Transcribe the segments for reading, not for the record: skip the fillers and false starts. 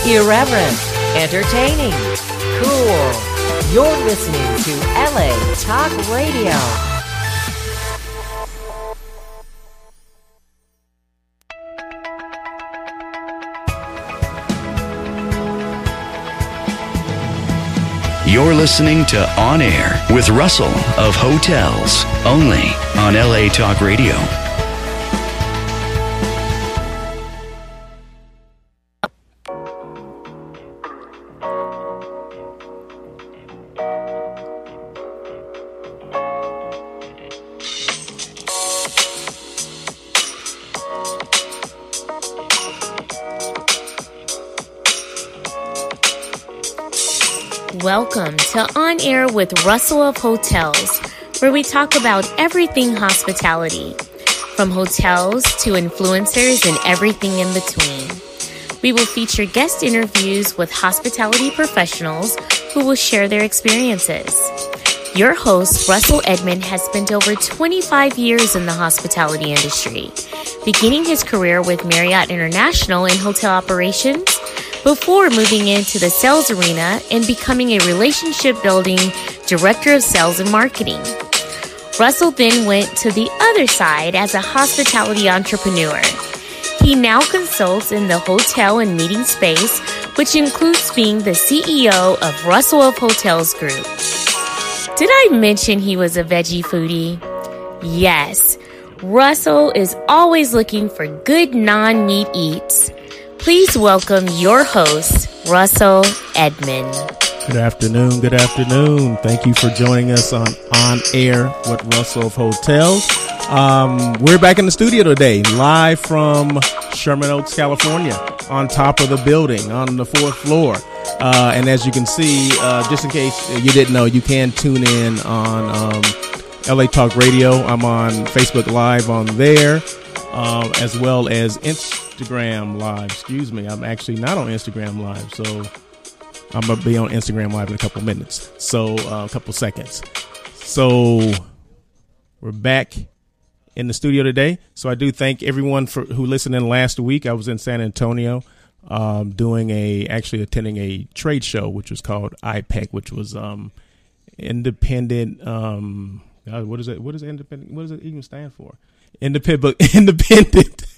Irreverent, entertaining, cool. You're listening to LA Talk Radio. You're listening to On Air with Russell of Hotels, only on LA Talk Radio. Welcome to On Air with Russell of Hotels, where we talk about everything hospitality, from hotels to influencers and everything in between. We will feature guest interviews with hospitality professionals who will share their experiences. Your host, Russell Edmond, has spent over 25 years in the hospitality industry, beginning his career with Marriott International in hotel operations, before moving into the sales arena and becoming a relationship-building director of sales and marketing. Russell then went to the other side as a hospitality entrepreneur. He now consults in the hotel and meeting space, which includes being the CEO of Russell of Hotels Group. Did I mention he was a veggie foodie? Yes, Russell is always looking for good non-meat eats. Please welcome your host, Russell Edmond. Good afternoon. Good afternoon. Thank you for joining us on Air with Russell of Hotels. We're back in the studio today, live from Sherman Oaks, California, on top of the building, on the 4th floor. And as you can see, just in case you didn't know, you can tune in on LA Talk Radio. I'm on Facebook Live on there, as well as Instagram Live. Excuse me, I'm actually not on Instagram Live, so I'm going to be on Instagram Live in a couple minutes, so a couple seconds. So we're back in the studio today. So I do thank everyone who listened in last week. I was in San Antonio attending a trade show, which was called IPEC, which was independent. What is it? What is independent? What does it even stand for? Independent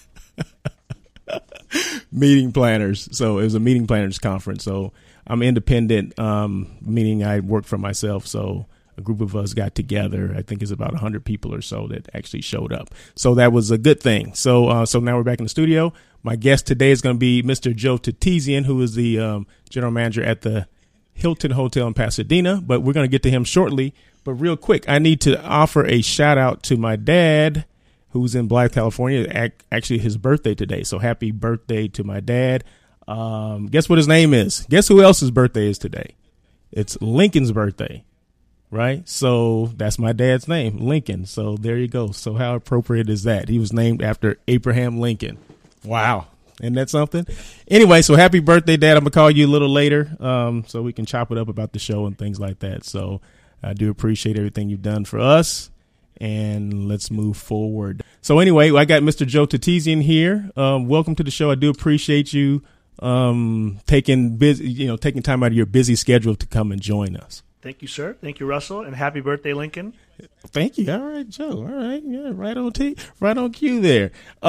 meeting planners. So it was a meeting planners conference. So I'm independent, meaning I work for myself. So a group of us got together. I think it's about 100 people or so that actually showed up. So that was a good thing. So now we're back in the studio. My guest today is going to be Mr. Joe Tatizian, who is the general manager at the Hilton Hotel in Pasadena. But we're going to get to him shortly. But real quick, I need to offer a shout out to my dad, who's in Blythe, California. Actually, his birthday today. So happy birthday to my dad. Guess what his name is? Guess who else's birthday is today? It's Lincoln's birthday, right? So that's my dad's name, Lincoln. So there you go. So how appropriate is that? He was named after Abraham Lincoln. Wow. Isn't that something? Anyway, so happy birthday, Dad. I'm going to call you a little later so we can chop it up about the show and things like that. So I do appreciate everything you've done for us. And let's move forward. So anyway, I got Mr. Joe Tatizian here. Welcome to the show. I do appreciate you taking time out of your busy schedule to come and join us. Thank you, sir. Thank you, Russell, and happy birthday, Lincoln. Thank you. All right, Joe. All right, yeah, right on cue there.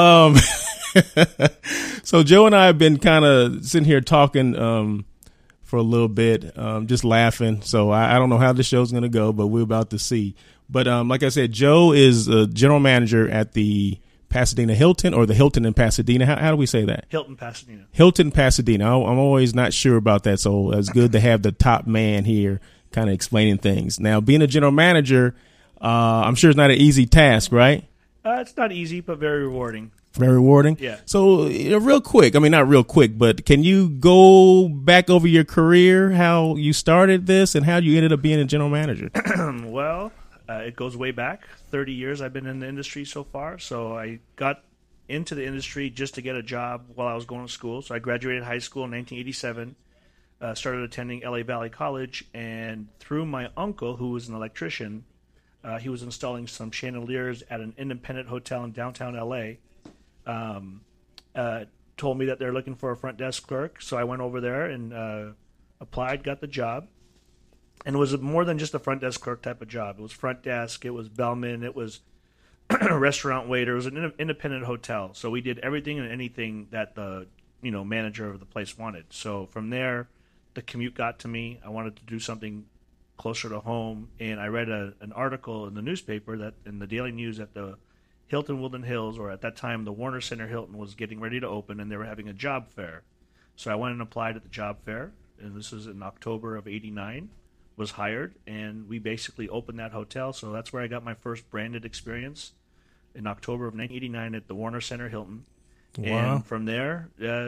So Joe and I have been kind of sitting here talking for a little bit, just laughing. So I don't know how the show's going to go, but we're about to see. But like I said, Joe is a general manager at the Pasadena Hilton, or the Hilton in Pasadena. How do we say that? Hilton Pasadena. Hilton Pasadena. I'm always not sure about that, so it's good to have the top man here kind of explaining things. Now, being a general manager, I'm sure it's not an easy task, right? It's not easy, but very rewarding. Very rewarding? Yeah. So real quick, I mean, not real quick, but can you go back over your career, how you started this and how you ended up being a general manager? Well, it goes way back. 30 years I've been in the industry so far. So I got into the industry just to get a job while I was going to school. So I graduated high school in 1987, started attending LA Valley College, and through my uncle, who was an electrician, he was installing some chandeliers at an independent hotel in downtown LA. told me that they're looking for a front desk clerk. So I went over there and applied, got the job. And it was more than just a front desk clerk type of job. It was front desk, it was bellman, it was restaurant waiter. It was an independent hotel. So we did everything and anything that the manager of the place wanted. So from there, the commute got to me. I wanted to do something closer to home, and I read an article in the newspaper that in the Daily News that the Hilton Woodland Hills, or at that time the Warner Center Hilton, was getting ready to open, and they were having a job fair. So I went and applied at the job fair, and this was in October of '89. Was hired, and we basically opened that hotel. So that's where I got my first branded experience in October of 1989 at the Warner Center Hilton. Wow. And from there,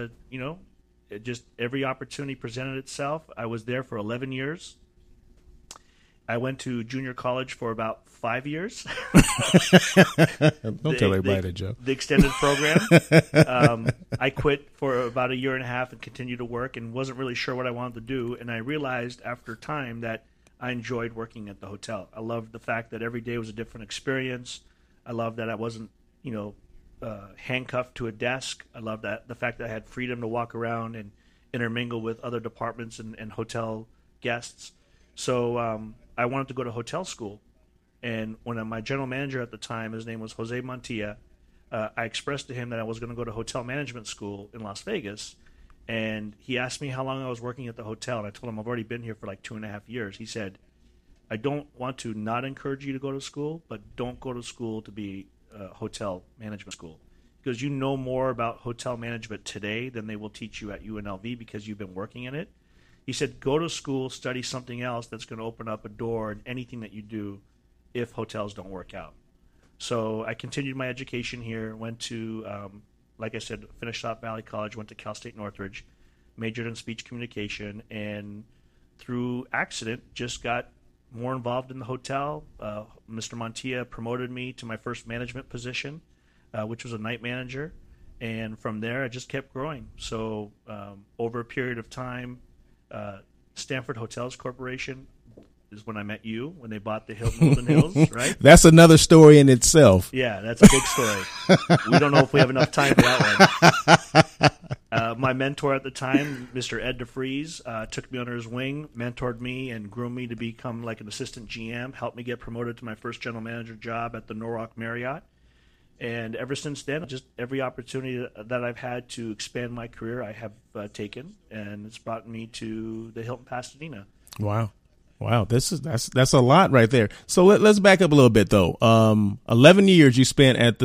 it just every opportunity presented itself. I was there for 11 years. I went to junior college for about 5 years. Don't tell everybody that, Joe. The extended program. I quit for about a year and a half and continued to work and wasn't really sure what I wanted to do. And I realized after time that I enjoyed working at the hotel. I loved the fact that every day was a different experience. I loved that I wasn't, handcuffed to a desk. I loved that the fact that I had freedom to walk around and intermingle with other departments and hotel guests. So I wanted to go to hotel school. And when my general manager at the time, his name was Jose Montilla, I expressed to him that I was going to go to hotel management school in Las Vegas. And he asked me how long I was working at the hotel. And I told him I've already been here for like 2.5 years. He said, I don't want to not encourage you to go to school, but don't go to school to be a hotel management school. Because you know more about hotel management today than they will teach you at UNLV because you've been working in it. He said, go to school, study something else that's going to open up a door in anything that you do if hotels don't work out. So I continued my education here, went to, like I said, finished up Valley College, went to Cal State Northridge, majored in speech communication, and through accident just got more involved in the hotel. Mr. Montilla promoted me to my first management position, which was a night manager. And from there, I just kept growing. So over a period of time, Stanford Hotels Corporation is when I met you, when they bought the Hilton Woodland Hills, right? That's another story in itself. Yeah, that's a big story. We don't know if we have enough time for that one. My mentor at the time, Mr. Ed DeFries, took me under his wing, mentored me, and groomed me to become like an assistant GM, helped me get promoted to my first general manager job at the Norwalk Marriott. And ever since then, just every opportunity that I've had to expand my career, I have taken, and it's brought me to the Hilton Pasadena. Wow, that's a lot right there. So let's back up a little bit though. 11 years you spent at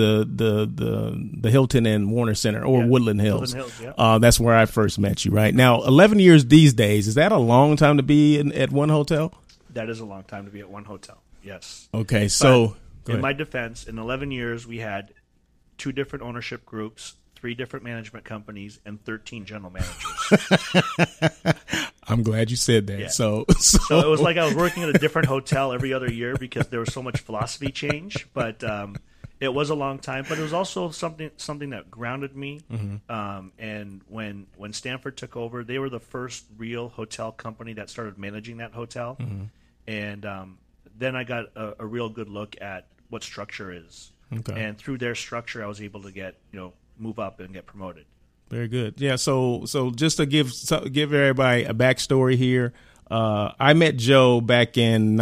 the Hilton and Warner Center, or Woodland Hills. Woodland Hills, yeah. That's where I first met you, right? Now, 11 years these days, is that a long time to be at one hotel? That is a long time to be at one hotel. Yes. Okay, so. In my defense, in 11 years, we had 2 different ownership groups, 3 different management companies, and 13 general managers. I'm glad you said that. Yeah. So it was like I was working at a different hotel every other year because there was so much philosophy change. But it was a long time. But it was also something that grounded me. Mm-hmm. And when Stanford took over, they were the first real hotel company that started managing that hotel. Mm-hmm. And then I got a real good look at what structure is. Okay. And through their structure, I was able to move up and get promoted. Very good. Yeah. So just to give everybody a backstory here, I met Joe back in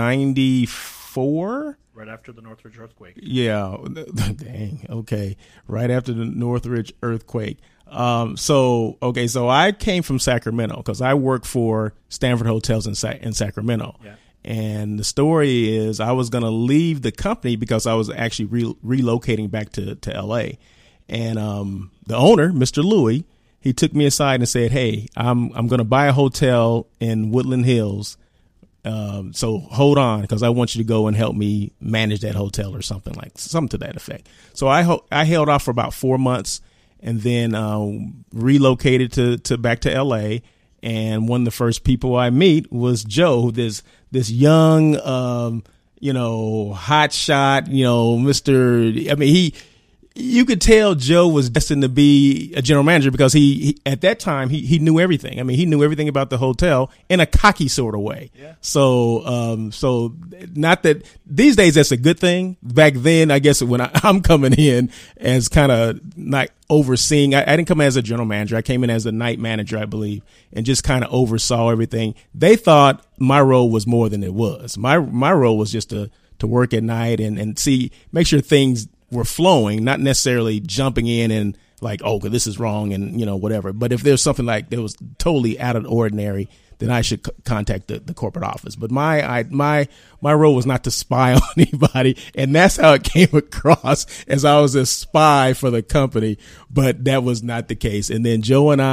'94. Right after the Northridge earthquake. Yeah. Dang. Okay. Right after the Northridge earthquake. So I came from Sacramento because I worked for Stanford Hotels in Sacramento. Yeah. And the story is I was going to leave the company because I was actually relocating back to L.A. And the owner, Mr. Louis, he took me aside and said, hey, I'm going to buy a hotel in Woodland Hills. So hold on, because I want you to go and help me manage that hotel or something to that effect. So I held off for about 4 months and then relocated to back to L.A. And one of the first people I meet was Joe, this young, hot shot, Mr. I mean, you could tell Joe was destined to be a general manager because he at that time he knew everything. I mean, he knew everything about the hotel in a cocky sort of way. Yeah. So so not that these days that's a good thing. Back then, I guess when I'm coming in as kind of like overseeing, I didn't come as a general manager. I came in as a night manager, I believe, and just kind of oversaw everything. They thought my role was more than it was. My role was just to work at night and make sure things were flowing, not necessarily jumping in and like, oh, this is wrong and, whatever. But if there's something like that was totally out of the ordinary, then I should contact the corporate office. But my role was not to spy on anybody. And that's how it came across, as I was a spy for the company. But that was not the case. And then Joe and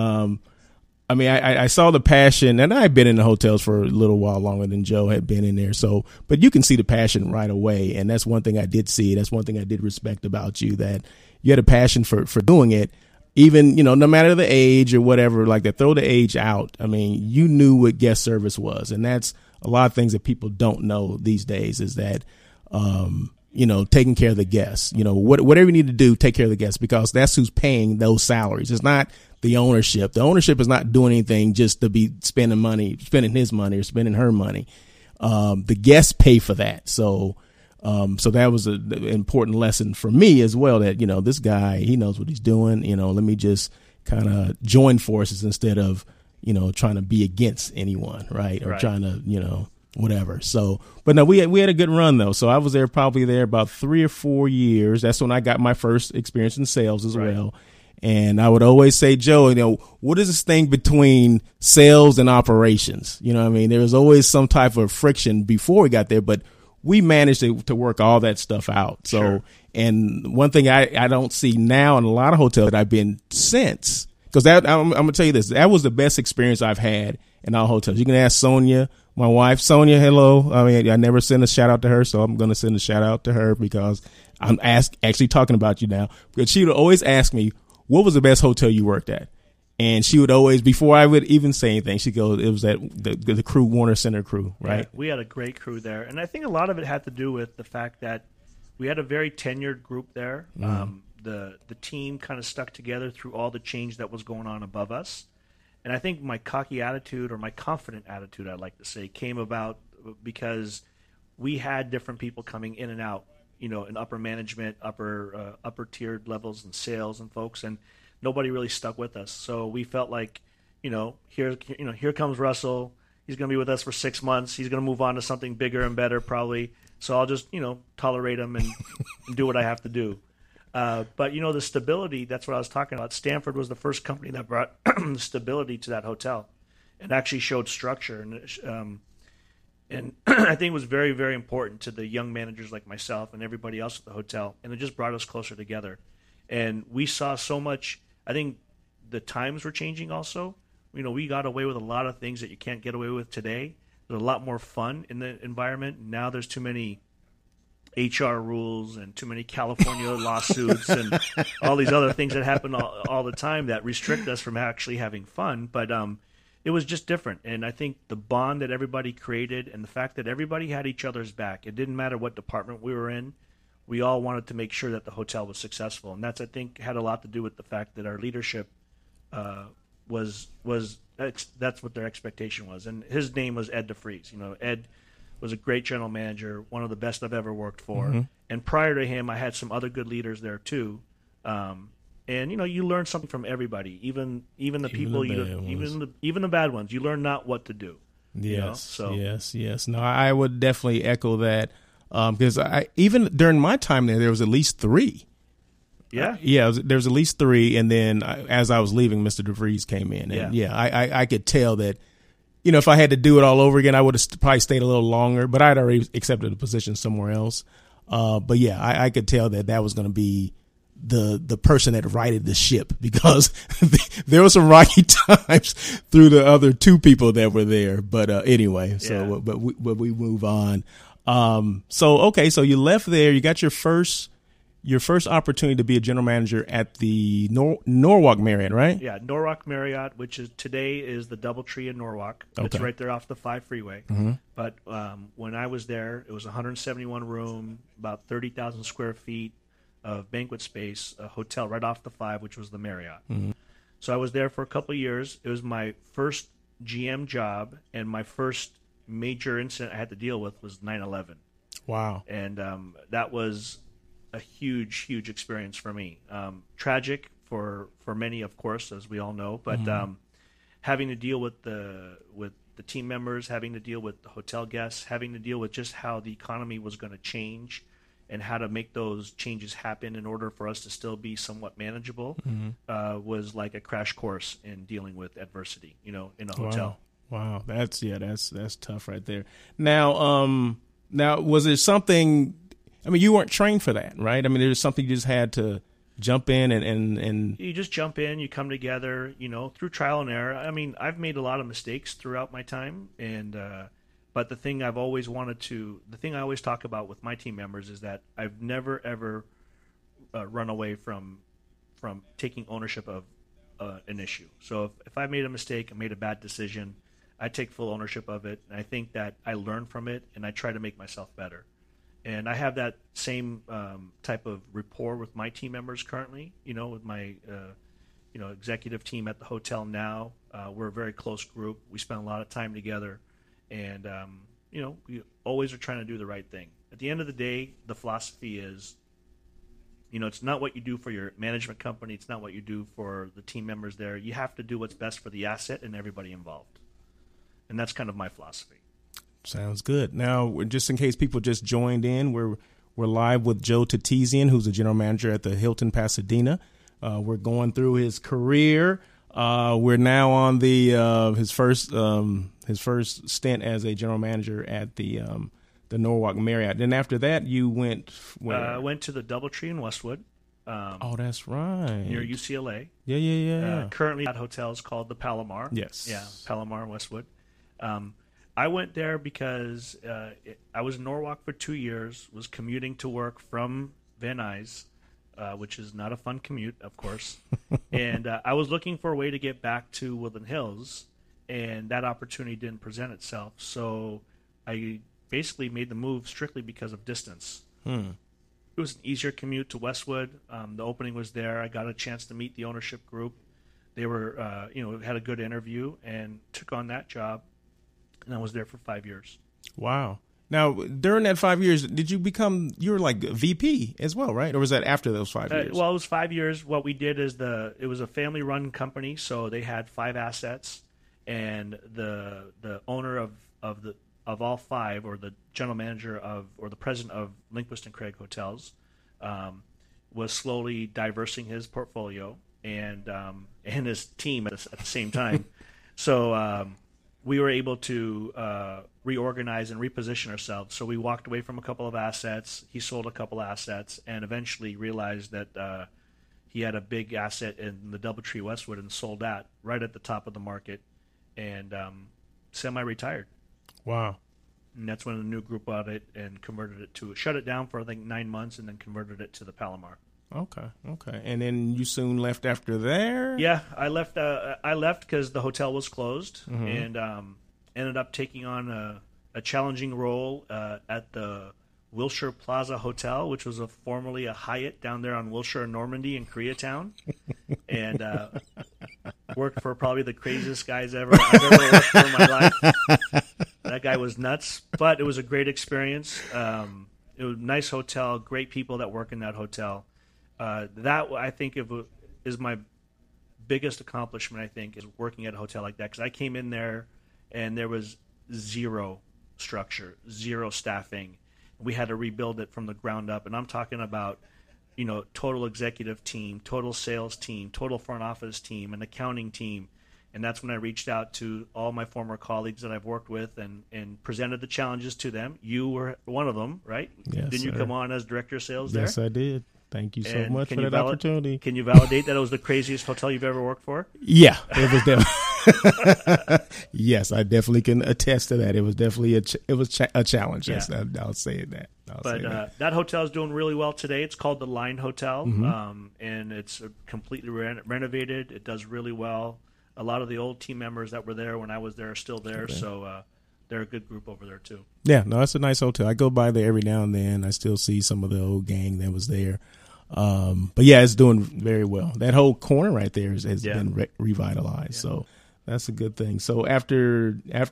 I saw the passion, and I've been in the hotels for a little while longer than Joe had been in there. So, but you can see the passion right away. And that's one thing I did see. That's one thing I did respect about you, that you had a passion for doing it, even, no matter the age or whatever, like that, throw the age out. I mean, you knew what guest service was. And that's a lot of things that people don't know these days is that, taking care of the guests, whatever you need to do, take care of the guests, because that's who's paying those salaries. It's not the ownership. The ownership is not doing anything just to be spending his money or spending her money. The guests pay for that. So that was an important lesson for me as well, that, this guy, he knows what he's doing. Let me just kind of join forces instead of, trying to be against anyone. Right. Or trying to, whatever. So, but no, we had a good run though. So I was probably there about 3 or 4 years. That's when I got my first experience in sales as well. And I would always say, Joe, what is this thing between sales and operations? There was always some type of friction before we got there, but we managed to work all that stuff out. So, sure. And one thing I don't see now in a lot of hotels that I've been since, because I'm going to tell you this, that was the best experience I've had in our hotels. You can ask Sonia, my wife. Sonia, hello. I never send a shout out to her, so I'm going to send a shout out to her because I'm actually talking about you now. Because she would always ask me, what was the best hotel you worked at? And she would always, before I would even say anything, she'd go, it was the crew, Warner Center crew, right? Yeah, we had a great crew there. And I think a lot of it had to do with the fact that we had a very tenured group there. Mm-hmm. The team kind of stuck together through all the change that was going on above us. And I think my cocky attitude, or my confident attitude, I'd like to say, came about because we had different people coming in and out, in upper management, upper tiered levels and sales and folks, and nobody really stuck with us. So we felt like, here comes Russell. He's going to be with us for 6 months. He's going to move on to something bigger and better probably. So I'll just, tolerate him and do what I have to do. But, the stability, that's what I was talking about. Stanford was the first company that brought stability to that hotel and actually showed structure. And I think it was very, very important to the young managers like myself and everybody else at the hotel. And it just brought us closer together. And we saw so much. I think the times were changing also. We got away with a lot of things that you can't get away with today. There's a lot more fun in the environment. Now there's too many HR rules and too many California lawsuits and all these other things that happen all the time that restrict us from actually having fun. But it was just different. And I think the bond that everybody created and the fact that everybody had each other's back, it didn't matter what department we were in, we all wanted to make sure that the hotel was successful. And that's, I think, had a lot to do with the fact that our leadership that's what their expectation was. And his name was Ed DeFries. Ed was a great general manager, one of the best I've ever worked for. Mm-hmm. And prior to him, I had some other good leaders there too. And you learn something from everybody, even the people, even the bad ones. You learn not what to do. Yes, yes. No, I would definitely echo that because even during my time there was at least 3. Yeah, there was at least 3, and then as I was leaving, Mr. DeVries came in, and I could tell that. If I had to do it all over again, I would have probably stayed a little longer, but I'd already accepted a position somewhere else. But yeah, I could tell that was going to be the person that righted the ship, because there were some rocky times through the other 2 people that were there. But anyway, so but we move on. So you left there. You got your first opportunity to be a general manager at the Norwalk Marriott, right? Yeah, Norwalk Marriott, which is today is the DoubleTree in Norwalk. Okay. It's right there off the 5 freeway. Mm-hmm. But when I was there, it was 171 room, about 30,000 square feet, of banquet space, a hotel right off the 5, which was the Marriott. So I was there for a couple of years. It was my first GM job, and my first major incident I had to deal with was 9/11. Wow. And that was a huge, huge experience for me. Tragic for many, of course, as we all know, but having to deal with the team members, having to deal with the hotel guests, having to deal with just how the economy was going to change and how to make those changes happen in order for us to still be somewhat manageable was like a crash course in dealing with adversity, in a hotel. Wow. That's tough right there. Now was there something, I mean, you weren't trained for that, right? I mean, there's something you just had to jump in and you just jump in, you come together, through trial and error. I mean, I've made a lot of mistakes throughout my time, and but the thing I always talk about with my team members is that I've never ever run away from taking ownership of an issue. So if I made a mistake, I made a bad decision, I take full ownership of it, and I think that I learn from it, and I try to make myself better. And I have that same type of rapport with my team members currently, with my executive team at the hotel now. We're a very close group. We spend a lot of time together, and we always are trying to do the right thing. At the end of the day, the philosophy is, it's not what you do for your management company. It's not what you do for the team members there. You have to do what's best for the asset and everybody involved. And that's kind of my philosophy. Sounds good. Now, just in case people just joined in, we're live with Joe Tatizian, who's the general manager at the Hilton Pasadena. We're going through his career. We're now on his first stint as a general manager at the Norwalk Marriott. Then after that, you went where? I went to the DoubleTree in Westwood. Oh, that's right. Near UCLA. Yeah. Currently, that hotel is called the Palomar. Yes. Yeah, Palomar in Westwood. I went there because I was in Norwalk for 2 years, was commuting to work from Van Nuys, which is not a fun commute, of course. And I was looking for a way to get back to Woodland Hills, and that opportunity didn't present itself. So I basically made the move strictly because of distance. It was an easier commute to Westwood. The opening was there. I got a chance to meet the ownership group. They were, had a good interview and took on that job. And I was there for 5 years. Wow. Now, during that 5 years, you were like VP as well, right? Or was that after those 5 years? Well, it was 5 years. What we did is it was a family-run company, so they had 5 assets, and the owner of all 5, or the general manager or the president of Lindquist and Craig Hotels, was slowly diversing his portfolio and his team at the same time. So we were able to reorganize and reposition ourselves. So we walked away from a couple of assets. He sold a couple assets, and eventually realized that he had a big asset in the DoubleTree Westwood and sold that right at the top of the market, and semi-retired. Wow. And that's when the new group bought it and converted it shut it down for I think 9 months, and then converted it to the Palomar. Okay. And then you soon left after there? Yeah, I left because the hotel was closed, and ended up taking on a challenging role at the Wilshire Plaza Hotel, which was formerly a Hyatt down there on Wilshire and Normandy in Koreatown, and worked for probably the craziest guys I've ever worked for in my life. That guy was nuts, but it was a great experience. It was a nice hotel, great people that work in that hotel. That I think is my biggest accomplishment. I think is working at a hotel like that, because I came in there and there was zero structure, zero staffing. We had to rebuild it from the ground up, and I'm talking about total executive team, total sales team, total front office team, an accounting team. And that's when I reached out to all my former colleagues that I've worked with and presented the challenges to them. You were one of them, right? Yes, Didn't you come on as director of sales there? Yes, I did. Thank you so much for that opportunity. Can you validate that it was the craziest hotel you've ever worked for? Yeah, it was definitely. Yes, I definitely can attest to that. It was definitely a challenge. Yeah. I'll say that. That hotel is doing really well today. It's called the Line Hotel, and it's completely renovated. It does really well. A lot of the old team members that were there when I was there are still there, so they're a good group over there too. Yeah, no, it's a nice hotel. I go by there every now and then. I still see some of the old gang that was there. But yeah, it's doing very well. That whole corner right there has Yeah. been revitalized. So that's a good thing. So after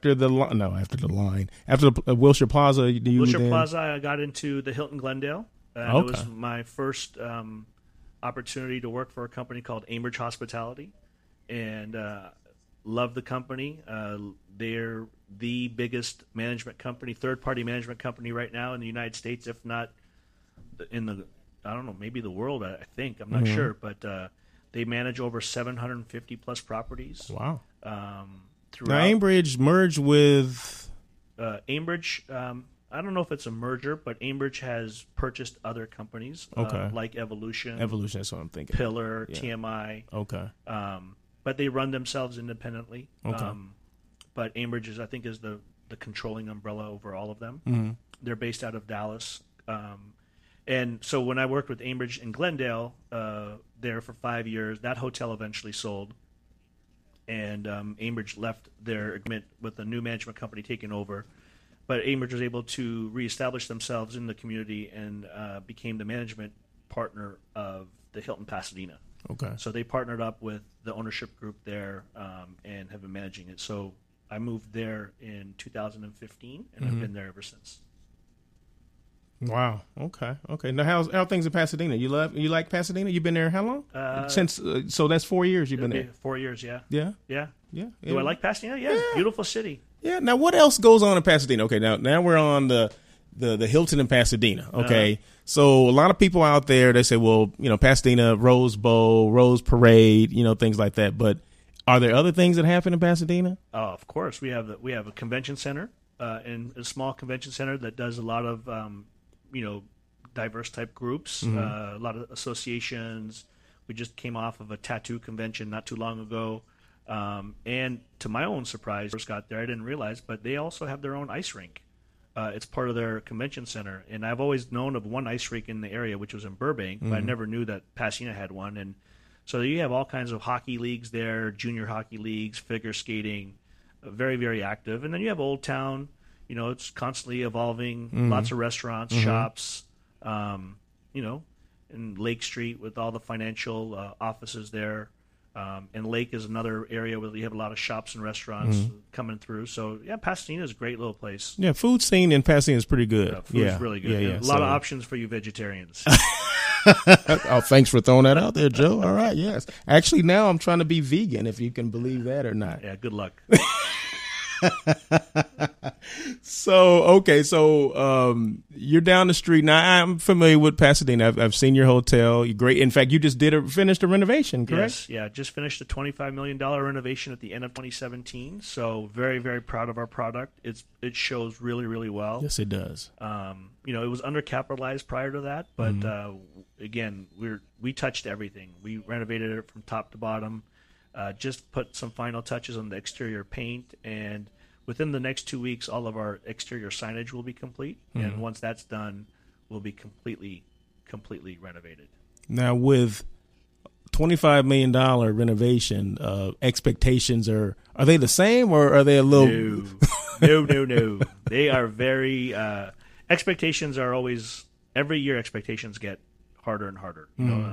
the Wilshire Plaza, Wilshire Plaza, I got into the Hilton Glendale. Okay. It was my first opportunity to work for a company called Ambridge Hospitality, and love the company. They're the biggest management company, third-party management company right now in the United States, if not in the, I don't know, maybe the world. I think, I'm not sure, but they manage over 750 plus properties. Wow. Throughout. Now Ambridge merged with. Ambridge, I don't know if it's a merger, but Ambridge has purchased other companies like Evolution, That's what I'm thinking. Pillar, TMI. Okay. But they run themselves independently. Okay. But Ambridge is the controlling umbrella over all of them. Mm-hmm. They're based out of Dallas. And so when I worked with Ambridge in Glendale, there for 5 years, that hotel eventually sold. And Ambridge left their agreement with a new management company taking over. But Ambridge was able to reestablish themselves in the community and became the management partner of the Hilton Pasadena. Okay. So they partnered up with the ownership group there and have been managing it. So I moved there in 2015, and I've been there ever since. Wow. Okay. Now, how things in Pasadena? You like Pasadena? You've been there how long? Since so that's 4 years you've been there. 4 years, yeah. Yeah. Yeah. Yeah. Do I like Pasadena? Yeah. Beautiful city. Yeah. Now, what else goes on in Pasadena? Okay. Now we're on the Hilton in Pasadena. Okay. So a lot of people out there, they say, well, Pasadena, Rose Bowl, Rose Parade, things like that. But are there other things that happen in Pasadena? Oh, of course. We have a convention center, and a small convention center that does a lot of diverse type groups, a lot of associations. We just came off of a tattoo convention not too long ago. And to my own surprise, I first got there, I didn't realize, but they also have their own ice rink. It's part of their convention center. And I've always known of one ice rink in the area, which was in Burbank, but I never knew that Pasadena had one. And so you have all kinds of hockey leagues there, junior hockey leagues, figure skating, very, very active. And then you have Old Town. It's constantly evolving. Lots of restaurants, shops, and Lake Street with all the financial offices there. And Lake is another area where you have a lot of shops and restaurants coming through. So, yeah, Pasadena is a great little place. Yeah, food scene in Pasadena is pretty good. Food's really good. Yeah. A lot of options for you vegetarians. Oh, thanks for throwing that out there, Joe. All right, yes. Actually, now I'm trying to be vegan, if you can believe that or not. Yeah, good luck. So you're down the street now. I'm familiar with Pasadena. I've seen your hotel. You're great. In fact, you just finished a renovation, correct? Yes, yeah. Just finished a $25 million renovation at the end of 2017. So very, very proud of our product. It shows really, really well. Yes, it does. It was undercapitalized prior to that, but again, we touched everything. We renovated it from top to bottom. Just put some final touches on the exterior paint, and within the next 2 weeks, all of our exterior signage will be complete. And once that's done, we'll be completely renovated. Now, with $25 million renovation, expectations are they the same, or are they a little? No. They are very. Expectations are always every year. Expectations get harder and harder.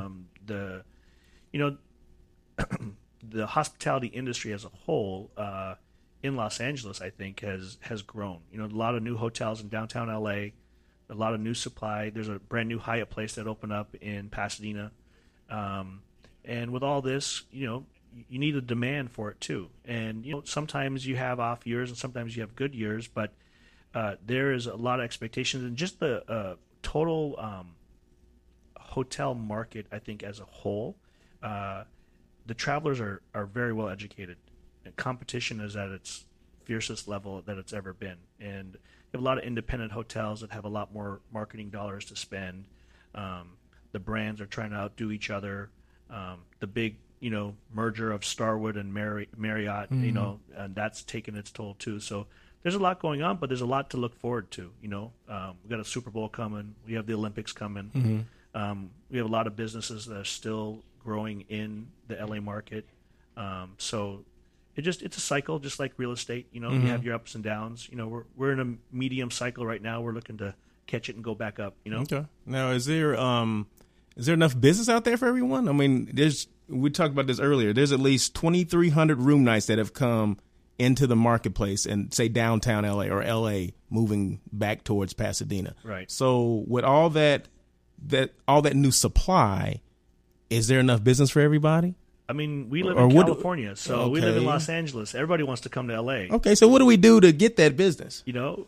The hospitality industry as a whole in Los Angeles, I think, has grown. A lot of new hotels in downtown LA, a lot of new supply. There's a brand new Hyatt place that opened up in Pasadena, and with all this, you need a demand for it too. And sometimes you have off years, and sometimes you have good years, but there is a lot of expectations, and just the total hotel market, I think, as a whole. The travelers are very well educated. And competition is at its fiercest level that it's ever been. And you have a lot of independent hotels that have a lot more marketing dollars to spend. The brands are trying to outdo each other. The big, merger of Starwood and Marriott, and that's taken its toll too. So there's a lot going on, but there's a lot to look forward to. We've got a Super Bowl coming. We have the Olympics coming. We have a lot of businesses that are still growing in the LA market. So it's a cycle, just like real estate. You have your ups and downs. We're in a medium cycle right now. We're looking to catch it and go back up. Okay. Now, is there Is there enough business out there for everyone? I mean, we talked about this earlier. There's at least 2,300 room nights that have come into the marketplace and say downtown LA or LA moving back towards Pasadena. Right. So with all that new supply, is there enough business for everybody? I mean, we live in California, so we live in Okay. Los Angeles. Everybody wants to come to LA. Okay, so what do we do to get that business?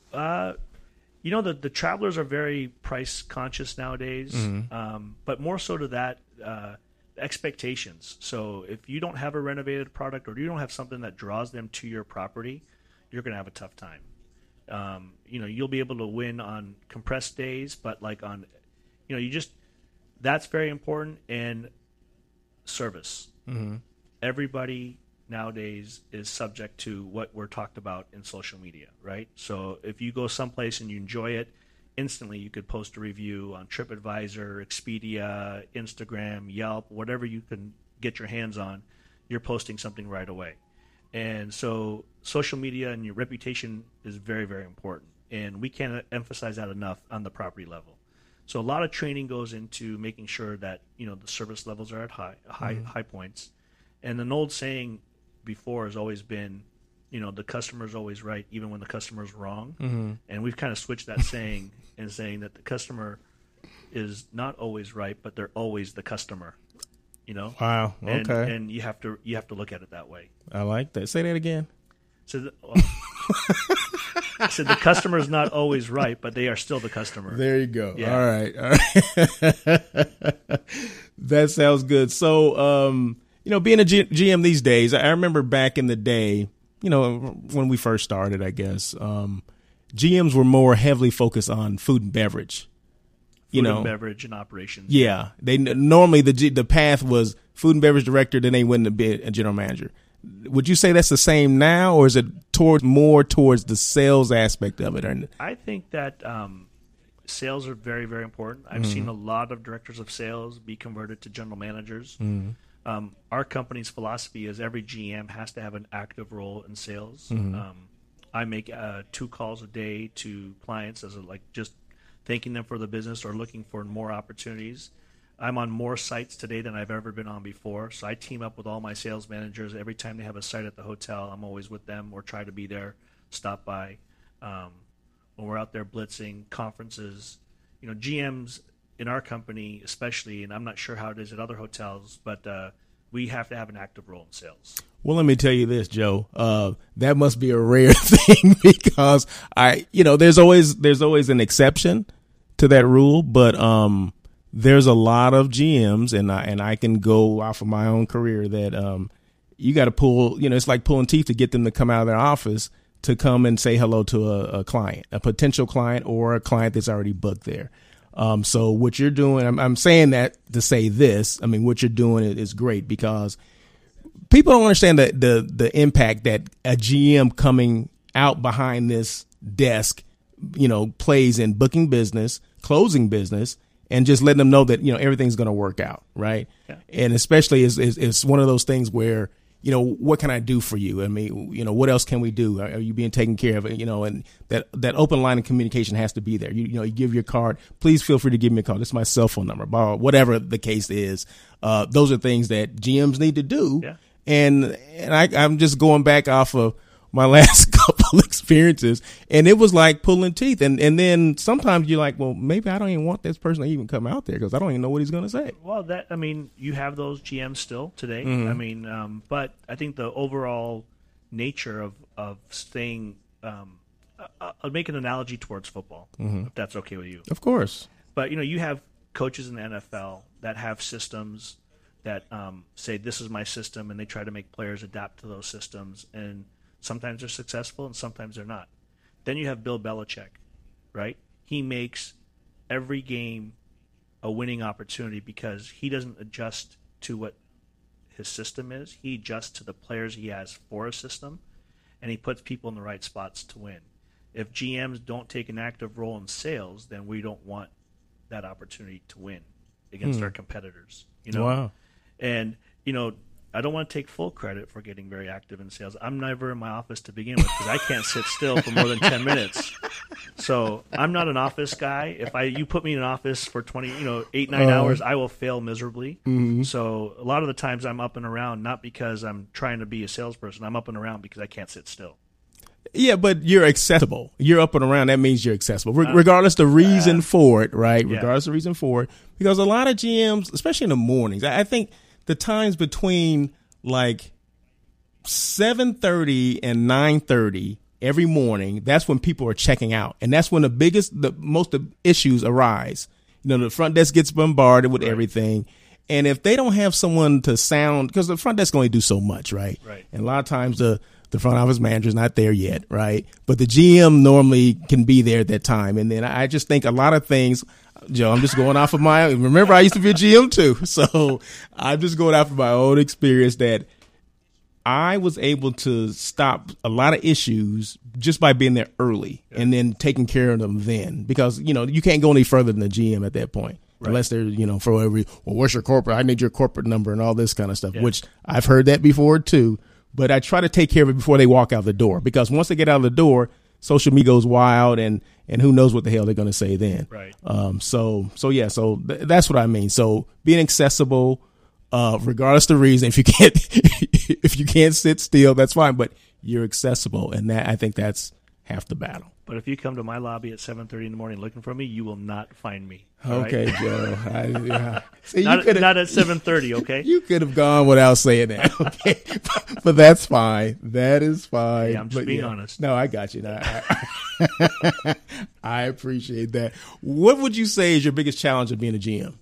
The travelers are very price conscious nowadays, but more so to that expectations. So if you don't have a renovated product or you don't have something that draws them to your property, you're going to have a tough time. You'll be able to win on compressed days, but like on, that's very important. And service. Mm-hmm. Everybody nowadays is subject to what we're talked about in social media, right? So if you go someplace and you enjoy it, instantly you could post a review on TripAdvisor, Expedia, Instagram, Yelp, whatever you can get your hands on, you're posting something right away. And so social media and your reputation is very, very important. And we can't emphasize that enough on the property level. So a lot of training goes into making sure that, the service levels are at high points. And an old saying before has always been, the customer's always right, even when the customer's wrong. Mm-hmm. And we've kind of switched that saying and saying that the customer is not always right, but they're always the customer. Wow. Okay. And you have to look at it that way. I like that. Say that again. So the customer is not always right, but they are still the customer. There you go. Yeah. All right. That sounds good. So, being a GM these days, I remember back in the day, when we first started, I guess, GMs were more heavily focused on food and beverage. Food and beverage and operations. Yeah. They normally the path was food and beverage director, then they went to be a general manager. Would you say that's the same now, or is it more towards the sales aspect of it? I think that sales are very, very important. I've seen a lot of directors of sales be converted to general managers. Our company's philosophy is every GM has to have an active role in sales. I make 2 calls a day to clients as just thanking them for the business or looking for more opportunities. I'm on more sites today than I've ever been on before. So I team up with all my sales managers. Every time they have a site at the hotel, I'm always with them or try to be there, stop by. When we're out there blitzing, conferences, GMs in our company especially, and I'm not sure how it is at other hotels, but we have to have an active role in sales. Well, let me tell you this, Joe. That must be a rare thing because there's always an exception to that rule, but there's a lot of GMs, and I can go off of my own career that you got to pull. It's like pulling teeth to get them to come out of their office to come and say hello to a client, a potential client, or a client that's already booked there. So what you're doing, I'm saying that to say this. I mean, what you're doing is great because people don't understand the impact that a GM coming out behind this desk, plays in booking business, closing business, and just letting them know that, everything's going to work out. Right. Yeah. And especially it's one of those things where, what can I do for you? I mean, what else can we do? Are you being taken care of? And that open line of communication has to be there. You give your card. Please feel free to give me a call. This is my cell phone number, whatever the case is. Those are things that GMs need to do. Yeah. And I'm just going back off of my last couple experiences, and it was like pulling teeth. And then sometimes you're like, well, maybe I don't even want this person to even come out there because I don't even know what he's going to say. Well, you have those GMs still today. Mm-hmm. But I think the overall nature of staying, I'll make an analogy towards football, if that's okay with you. Of course. But, you have coaches in the NFL that have systems that say, this is my system, and they try to make players adapt to those systems. And sometimes they're successful and sometimes they're not. Then you have Bill Belichick, right? He makes every game a winning opportunity because he doesn't adjust to what his system is. He adjusts to the players he has for a system, and he puts people in the right spots to win. If GMs don't take an active role in sales, then we don't want that opportunity to win against our competitors. Wow. And, I don't want to take full credit for getting very active in sales. I'm never in my office to begin with because I can't sit still for more than 10 minutes. So I'm not an office guy. If you put me in an office for 8, 9 hours, I will fail miserably. Mm-hmm. So a lot of the times I'm up and around, not because I'm trying to be a salesperson. I'm up and around because I can't sit still. Yeah, but you're accessible. You're up and around. That means you're accessible, regardless the reason for it, right? Yeah. Regardless the reason for it, because a lot of GMs, especially in the mornings, I think the times between like 7:30 and 9:30 every morning, that's when people are checking out, and that's when the most issues arise. The front desk gets bombarded with everything. And if they don't have someone to sound, because the front desk can only do so much, right? Right. And a lot of times the front office manager's not there yet, right? But the GM normally can be there at that time. And then I just think a lot of things, Joe, I'm just going off of remember I used to be a GM too. So I'm just going off of my own experience that I was able to stop a lot of issues just by being there early and then taking care of them then. Because, you can't go any further than the GM at that point. Right. Unless they're, for every, what's your corporate? I need your corporate number and all this kind of stuff, which I've heard that before too. But I try to take care of it before they walk out the door, because once they get out of the door, social media goes wild, and who knows what the hell they're going to say then. Right. So that's what I mean. So being accessible, regardless of the reason, if you can't sit still, that's fine, but you're accessible. And I think that's half the battle. But if you come to my lobby at 7:30 in the morning looking for me, you will not find me. Okay, right? Joe. See, not at 7:30, okay? You could have gone without saying that, okay? But that's fine. That is fine. Yeah, I'm just being honest. No, I got you. I appreciate that. What would you say is your biggest challenge of being a GM?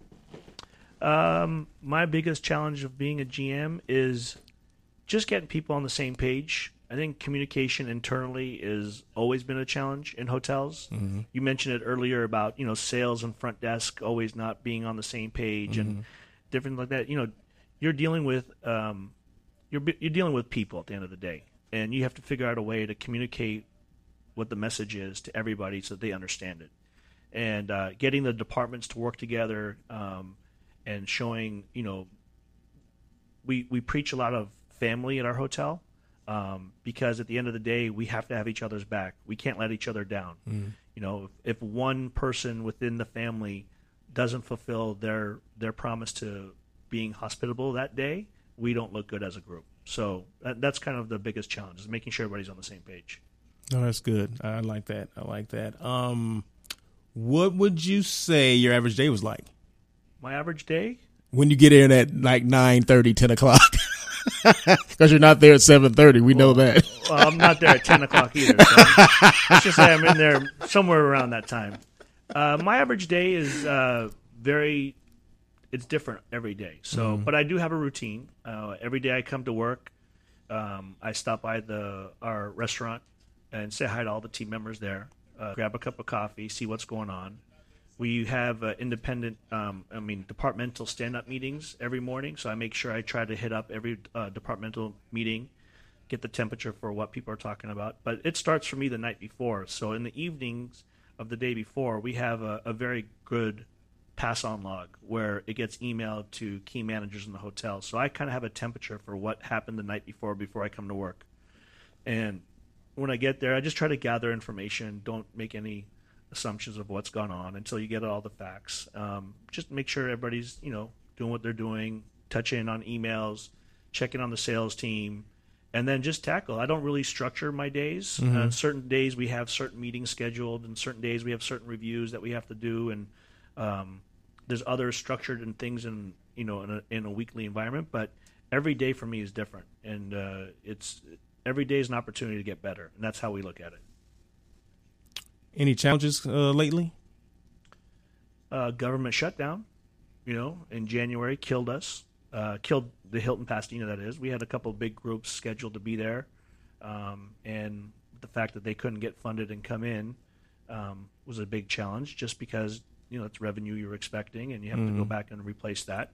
My biggest challenge of being a GM is just getting people on the same page. I think communication internally has always been a challenge in hotels. Mm-hmm. You mentioned it earlier about, sales and front desk always not being on the same page and different like that. You're dealing with you're dealing with people at the end of the day, and you have to figure out a way to communicate what the message is to everybody so that they understand it. And getting the departments to work together and showing, we preach a lot of family at our hotel. Because at the end of the day, we have to have each other's back. We can't let each other down. If one person within the family doesn't fulfill their promise to being hospitable that day, we don't look good as a group. So that's kind of the biggest challenge, is making sure everybody's on the same page. Oh, that's good. I like that. What would you say your average day was like? My average day? When you get in at like 9:30, 10 o'clock. Because you're not there at 7:30. We know that. Well, I'm not there at 10 o'clock either. So let's just say I'm in there somewhere around that time. My average day is it's different every day. So, but I do have a routine. Every day I come to work, I stop by our restaurant and say hi to all the team members there, grab a cup of coffee, see what's going on. We have departmental stand-up meetings every morning, so I make sure I try to hit up every departmental meeting, get the temperature for what people are talking about. But it starts for me the night before. So in the evenings of the day before, we have a very good pass-on log where it gets emailed to key managers in the hotel. So I kind of have a temperature for what happened the night before I come to work. And when I get there, I just try to gather information, don't make any assumptions of what's gone on until you get all the facts. Just make sure everybody's, doing what they're doing, touch in on emails, check in on the sales team, and then just tackle. I don't really structure my days. Mm-hmm. Certain days we have certain meetings scheduled, and certain days we have certain reviews that we have to do, and there's other structured and things in a weekly environment. But every day for me is different, and every day is an opportunity to get better, and that's how we look at it. Any challenges lately? Government shutdown, in January killed us. Killed the Hilton Pasadena, that is. We had a couple of big groups scheduled to be there, and the fact that they couldn't get funded and come in was a big challenge, just because it's revenue you're expecting, and you have to go back and replace that.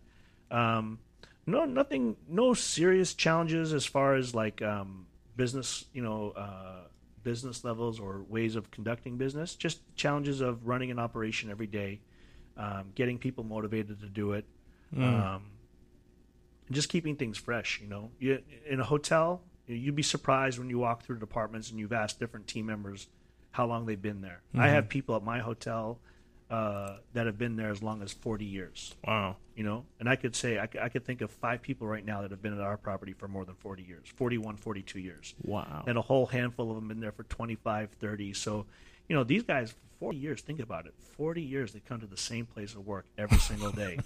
No serious challenges as far as like business, business levels or ways of conducting business, just challenges of running an operation every day, getting people motivated to do it. and just keeping things fresh. In a hotel, you'd be surprised when you walk through departments and you've asked different team members how long they've been there. I have people at my hotel that have been there as long as 40 years. Wow. And I could say, I could think of 5 people right now that have been at our property for more than 40 years, 41, 42 years. Wow. And a whole handful of them been there for 25, 30. So, these guys, for 40 years, think about it. 40 years, they come to the same place of work every single day.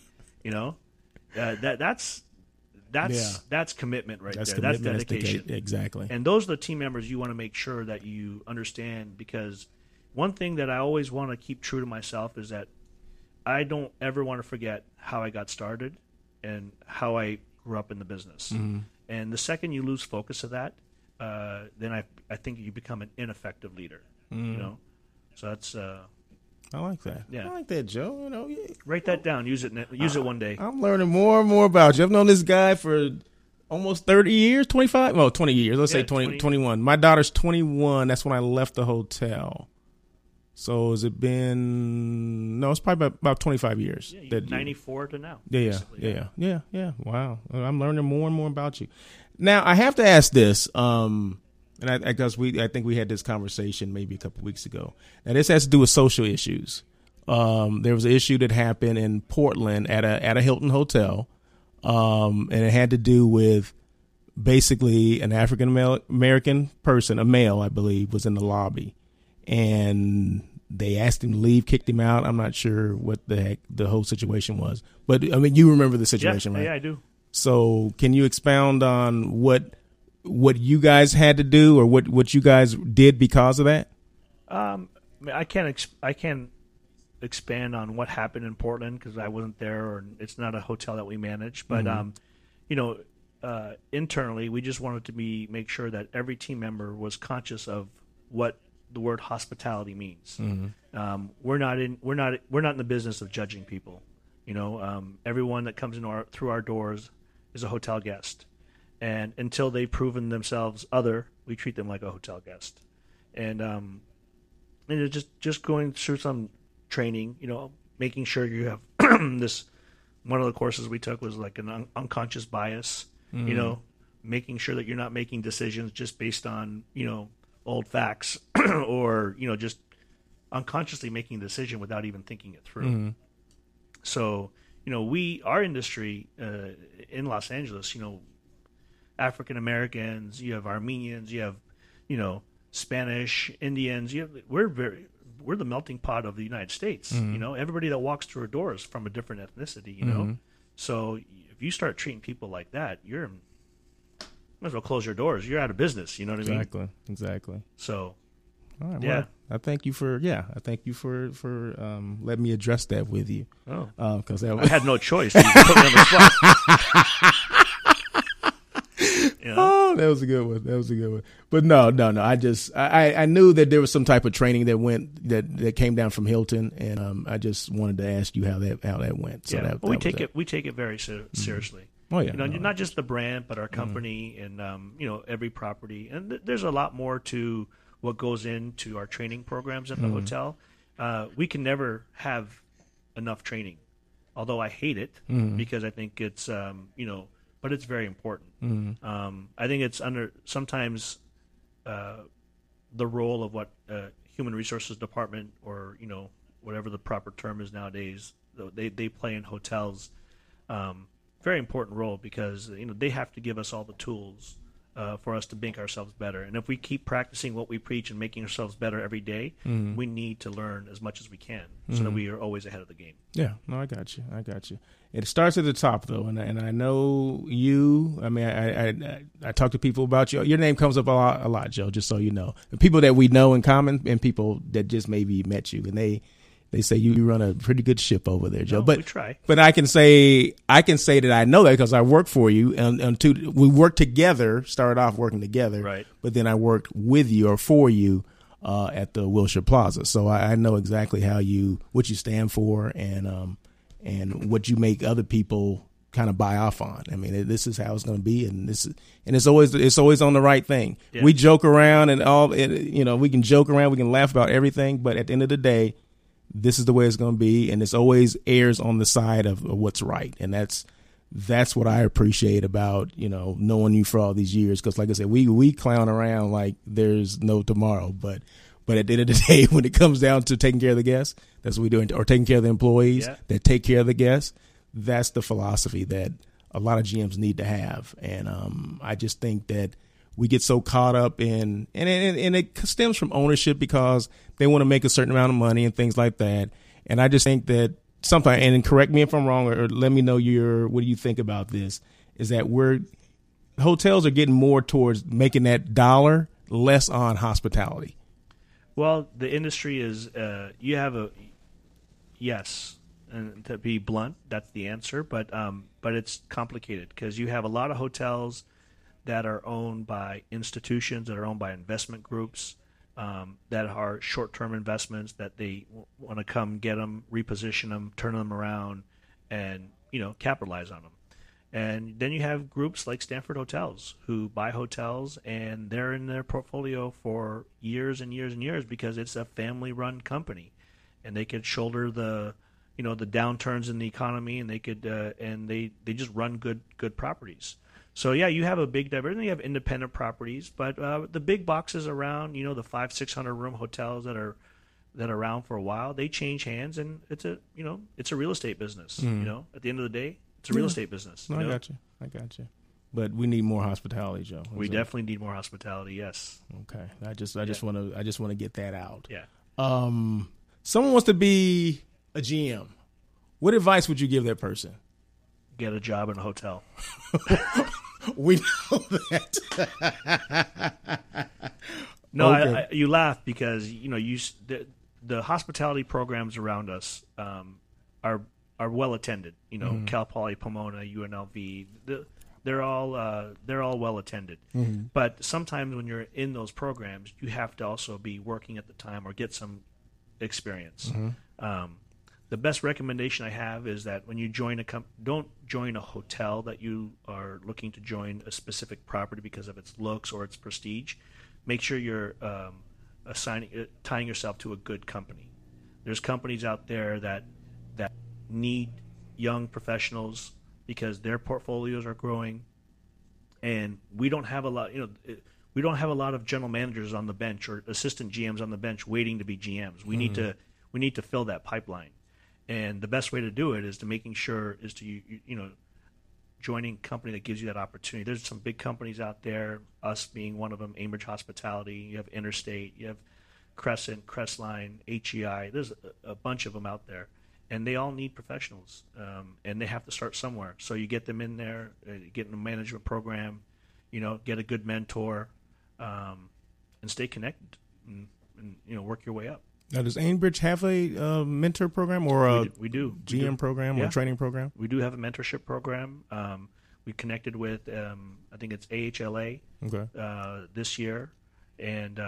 That's commitment right there. Commitment. That's dedication. Exactly. And those are the team members you want to make sure that you understand, because one thing that I always want to keep true to myself is that I don't ever want to forget how I got started and how I grew up in the business. Mm-hmm. And the second you lose focus of that, then I think you become an ineffective leader. Mm-hmm. So that's I like that. Yeah. I like that, Joe. Write that down. Use it one day. I'm learning more and more about you. I've known this guy for almost 30 years, 25? Well, 20 years. Let's say 20, 21. My daughter's 21. That's when I left the hotel. So has it been? No, it's probably about 25 years. Yeah, 94 to now. Yeah. Wow, I'm learning more and more about you. Now I have to ask this, and I think we had this conversation maybe a couple weeks ago. Now this has to do with social issues. There was an issue that happened in Portland at a Hilton hotel, and it had to do with basically an African American person, a male, I believe, was in the lobby. And they asked him to leave, kicked him out. I'm not sure what the heck the whole situation was. But, I mean, you remember the situation, right? Yeah, I do. So can you expound on what you guys had to do or what you guys did because of that? I can't expand on what happened in Portland because I wasn't there, or it's not a hotel that we manage. But, internally, we just wanted to make sure that every team member was conscious of what the word hospitality means. Mm-hmm. We're not in the business of judging people. Everyone that comes through our doors is a hotel guest, and until they've proven themselves other, we treat them like a hotel guest. And it's just going through some training. Making sure you have this. One of the courses we took was like an unconscious bias. Mm-hmm. Making sure that you're not making decisions just based on old facts or just unconsciously making a decision without even thinking it through. Mm-hmm. So our industry in Los Angeles, African Americans, you have Armenians, you have Spanish, Indians, we're the melting pot of the United States. Mm-hmm. Everybody that walks through our doors from a different ethnicity. Mm-hmm. So if you start treating people like that, you might as well close your doors. You're out of business. You know what I mean? Exactly. So, all right, yeah. Well, I thank you for letting me address that with you. Oh, because I had no choice. You put me on the spot. Oh, that was a good one. But no. I knew that there was some type of training that came down from Hilton, and I just wanted to ask you how that went. So we take it very seriously. Oh yeah, not just the brand, but our company and every property. And there's a lot more to what goes into our training programs at the hotel. We can never have enough training, although I hate it because I think it's but it's very important. I think it's sometimes the role of what human resources department or whatever the proper term is nowadays they play in hotels. Very important role because they have to give us all the tools for us to make ourselves better. And if we keep practicing what we preach and making ourselves better every day, we need to learn as much as we can so that we are always ahead of the game. Yeah, no, I got you. It starts at the top though, and I know you. I mean, I talk to people about you. Your name comes up a lot, Joe. Just so you know, the people that we know in common and people that just maybe met you, and they say you run a pretty good ship over there, Joe. We try. But I can say that I know that because I work for you, and we worked together. Started off working together, right? But then I worked with you or for you at the Wilshire Plaza, so I know exactly what you stand for, and what you make other people kind of buy off on. I mean, this is how it's going to be, and it's always on the right thing. Yeah. We joke around and all, we can joke around, we can laugh about everything, but at the end of the day, this is the way it's going to be, and it's always airs on the side of what's right, and that's that's what I appreciate about, knowing you for all these years. Because like I said, we clown around like there's no tomorrow. But at the end of the day, when it comes down to taking care of the guests, that's what we do. Or taking care of the employees that take care of the guests. That's the philosophy that a lot of GMs need to have. And I just think that we get so caught up in, and it stems from ownership because they want to make a certain amount of money and things like that. And I just think that sometimes, and correct me if I'm wrong, or let me know what do you think about this, is that hotels are getting more towards making that dollar less on hospitality. Well, the industry is, yes, and to be blunt, that's the answer, but it's complicated because you have a lot of hotels that are owned by institutions, that are owned by investment groups, that are short-term investments that they want to come get them, reposition them, turn them around, and capitalize on them. And then you have groups like Stanford Hotels who buy hotels, and they're in their portfolio for years and years and years because it's a family-run company, and they could shoulder the the downturns in the economy, and they could and they just run good properties. So yeah, you have a big diversity. You have independent properties, but the big boxes around, the 500-600 room hotels that are around for a while, they change hands, and it's a real estate business. At the end of the day, it's a real estate business. No, I got you. But we need more hospitality, Joe. We definitely need more hospitality. Yes. Okay. I just want to get that out. Yeah. Someone wants to be a GM. What advice would you give that person? Get a job in a hotel. We know that. No, okay. you laugh because the hospitality programs around us are well attended. Cal Poly, Pomona, UNLV, they're all well attended. Mm-hmm. But sometimes when you're in those programs, you have to also be working at the time or get some experience. Mm-hmm. The best recommendation I have is that when you join don't join a hotel that you are looking to join a specific property because of its looks or its prestige. Make sure you're tying yourself to a good company. There's companies out there that need young professionals because their portfolios are growing, and we don't have a lot. We don't have a lot of general managers on the bench or assistant GMs on the bench waiting to be GMs. We need to fill that pipeline. And the best way to do it is joining a company that gives you that opportunity. There's some big companies out there, us being one of them, Ambridge Hospitality. You have Interstate, you have Crescent, Crestline, HEI. There's a bunch of them out there, and they all need professionals, and they have to start somewhere. So you get them in there, get in a management program, get a good mentor, and stay connected, and work your way up. Now, does Ambridge have a mentor program or a GM program or training program? We do have a mentorship program. We connected with, I think it's AHLA this year. And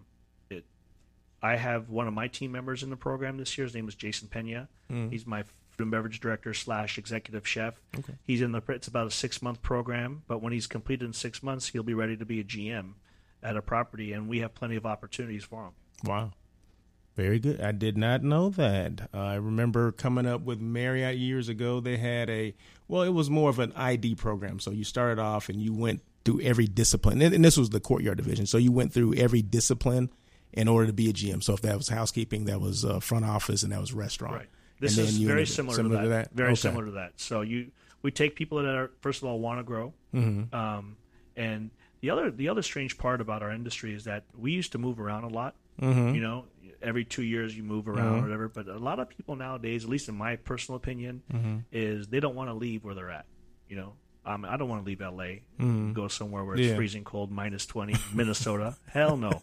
I have one of my team members in the program this year. His name is Jason Pena. Mm. He's my food and beverage director / executive chef. Okay. He's it's about a 6-month program, but when he's completed in 6 months, he'll be ready to be a GM at a property, and we have plenty of opportunities for him. Wow. Very good. I did not know that. I remember coming up with Marriott years ago. They had it was more of an ID program. So you started off and you went through every discipline. And this was the Courtyard division. So you went through every discipline in order to be a GM. So if that was housekeeping, that was front office, and that was restaurant. Right. This is very similar to that. Very similar to that. So we take people that are, first of all, want to grow. Mm-hmm. And the other strange part about our industry is that we used to move around a lot. Mm-hmm. Every 2 years you move around or whatever. But a lot of people nowadays, at least in my personal opinion, is they don't want to leave where they're at. I don't want to leave L.A., go somewhere where it's freezing cold, -20, Minnesota. Hell no.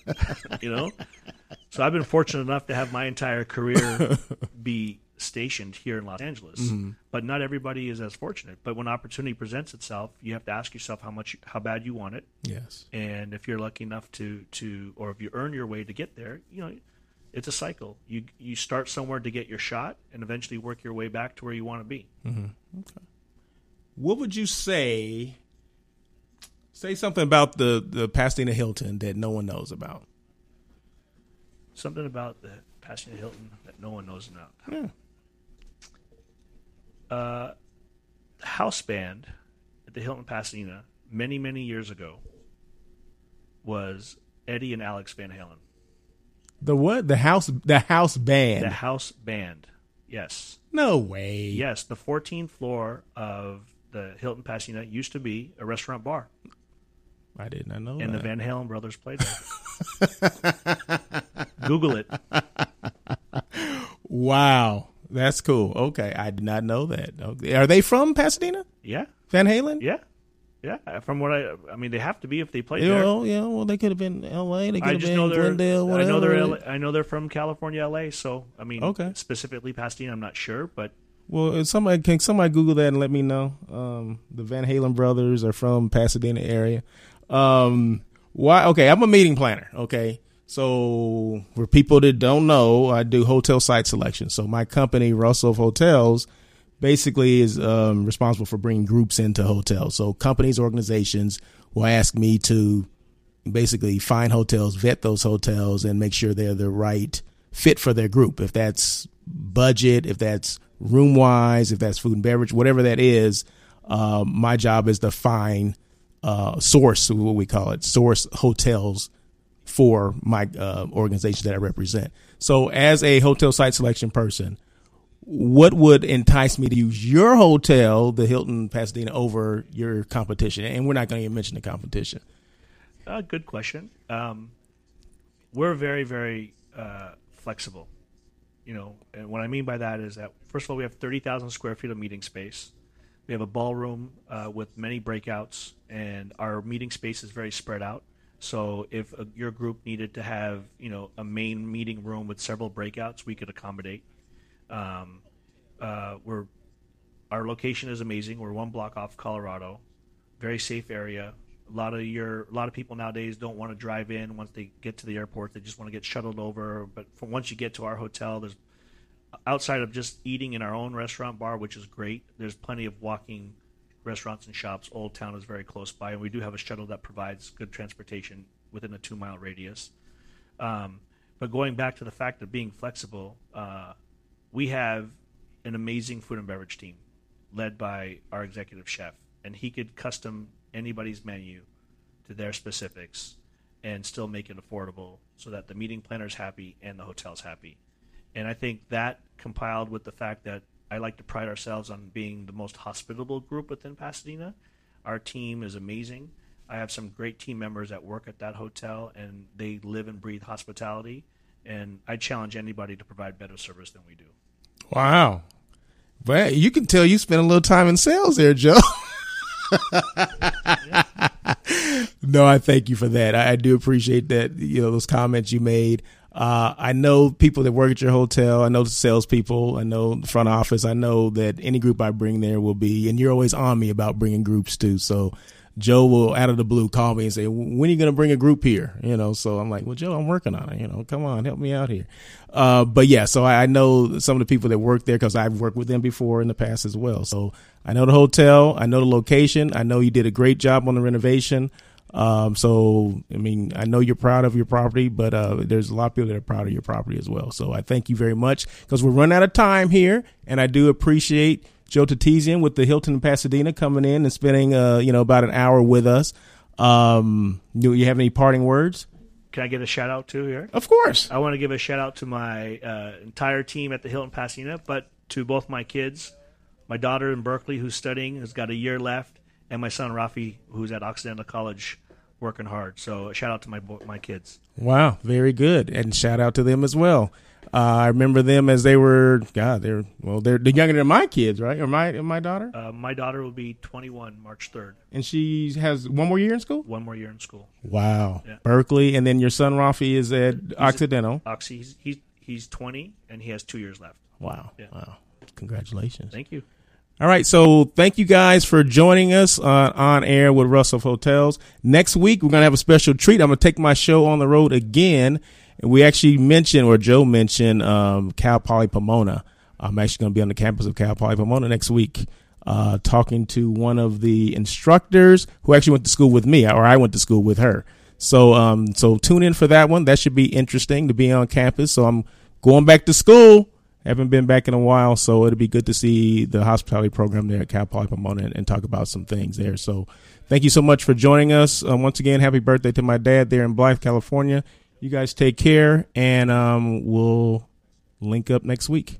So I've been fortunate enough to have my entire career be stationed here in Los Angeles. But not everybody is as fortunate. But when opportunity presents itself, you have to ask yourself how bad you want it. Yes. And if you're lucky enough to or if you earn your way to get there, it's a cycle. You start somewhere to get your shot and eventually work your way back to where you want to be. Mm-hmm. Okay. What would you say something about the Pasadena Hilton that no one knows about? Something about the Pasadena Hilton that no one knows about. Yeah. house band at the Hilton Pasadena many, many years ago was Eddie and Alex Van Halen. The what? The house band. The house band. Yes. No way. Yes, the 14th floor of the Hilton Pasadena used to be a restaurant bar. I did not know and that. The Van Halen brothers played there. Google it. Wow. That's cool. Okay. I did not know that. Okay. Are they from Pasadena? Yeah. Van Halen? Yeah. Yeah. From what I mean, they have to be if they played there. there. Yeah. Well, they could have been L.A. They could have been know Glendale. Whatever. I know they're from California, L.A. So I mean, okay. Specifically Pasadena, I'm not sure, but. Well, can somebody Google that and let me know? The Van Halen brothers are from Pasadena area. Why? Okay, I'm a meeting planner. Okay, so for people that don't know, I do hotel site selection. So my company, Russell of Hotels, basically is responsible for bringing groups into hotels. So companies, organizations will ask me to basically find hotels, vet those hotels, and make sure they're the right fit for their group. If that's budget, if that's room wise, if that's food and beverage, whatever that is, my job is to find source, what we call it, source hotels for my organization that I represent. So as a hotel site selection person, what would entice me to use your hotel, the Hilton Pasadena, over your competition? And we're not going to even mention the competition. Good question. We're very, very flexible. You know, and what I mean by that is that, first of all, we have 30,000 square feet of meeting space. We have a ballroom with many breakouts, and our meeting space is very spread out. So if your group needed to have, you know, a main meeting room with several breakouts, we could accommodate. Our location is amazing. We're one block off Colorado, very safe area. A lot of people nowadays don't want to drive in once they get to the airport. They just want to get shuttled over. But once you get to our hotel, there's, outside of just eating in our own restaurant bar, which is great, there's plenty of walking restaurants and shops. Old Town is very close by, and we do have a shuttle that provides good transportation within a 2-mile radius. But going back to the fact of being flexible, we have an amazing food and beverage team led by our executive chef, and he could custom anybody's menu to their specifics and still make it affordable so that the meeting planner's happy and the hotel's happy. And I think that, compiled with the fact that I like to pride ourselves on being the most hospitable group within Pasadena. Our team is amazing. I have some great team members that work at that hotel, and they live and breathe hospitality. And I challenge anybody to provide better service than we do. Wow. But you can tell you spent a little time in sales there, Joe. No, I thank you for that. I do appreciate that, you know, those comments you made. I know people that work at your hotel. I know the salespeople. I know the front office. I know that any group I bring there will be, and you're always on me about bringing groups too. So Joe will, out of the blue, call me and say, when are you going to bring a group here? You know, so I'm like, well, Joe, I'm working on it. You know, come on, help me out here. But yeah, so I know some of the people that work there because I've worked with them before in the past as well. So I know the hotel. I know the location. I know you did a great job on the renovation. So, I mean, I know you're proud of your property, but there's a lot of people that are proud of your property as well. So I thank you very much because we're running out of time here, and I do appreciate Joe Tatizian with the Hilton in Pasadena coming in and spending, about an hour with us. Do you have any parting words? Can I get a shout out too here? Of course. I want to give a shout out to my entire team at the Hilton Pasadena, but to both my kids, my daughter in Berkeley who's studying, has got a year left, and my son Rafi, who's at Occidental College working hard. So a shout out to my kids. Wow, very good. And shout out to them as well. I remember them as they were, they're younger than my kids, right? Or my daughter? My daughter will be 21 March 3rd. And she has one more year in school? One more year in school. Wow. Yeah. Berkeley. And then your son Rafi is at Occidental. He's 20 and he has 2 years left. Wow. Yeah. Wow. Congratulations. Thank you. All right, so thank you guys for joining us on air with Russell of Hotels. Next week, we're going to have a special treat. I'm going to take my show on the road again. And we actually mentioned, or Joe mentioned, Cal Poly Pomona. I'm actually going to be on the campus of Cal Poly Pomona next week, talking to one of the instructors who actually went to school with me, or I went to school with her. So tune in for that one. That should be interesting to be on campus. So I'm going back to school. Haven't been back in a while, so it'll be good to see the hospitality program there at Cal Poly Pomona and talk about some things there. So thank you so much for joining us. Once again, happy birthday to my dad there in Blythe, California. You guys take care, and we'll link up next week.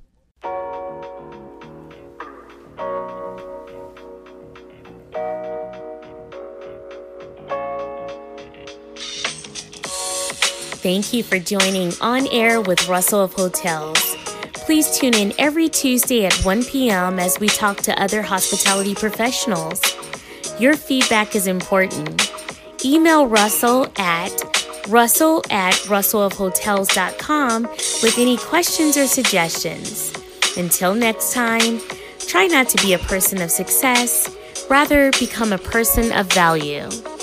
Thank you for joining On Air with Russell of Hotels. Please tune in every Tuesday at 1 p.m. as we talk to other hospitality professionals. Your feedback is important. Email Russell at russellofhotels.com with any questions or suggestions. Until next time, try not to be a person of success, rather become a person of value.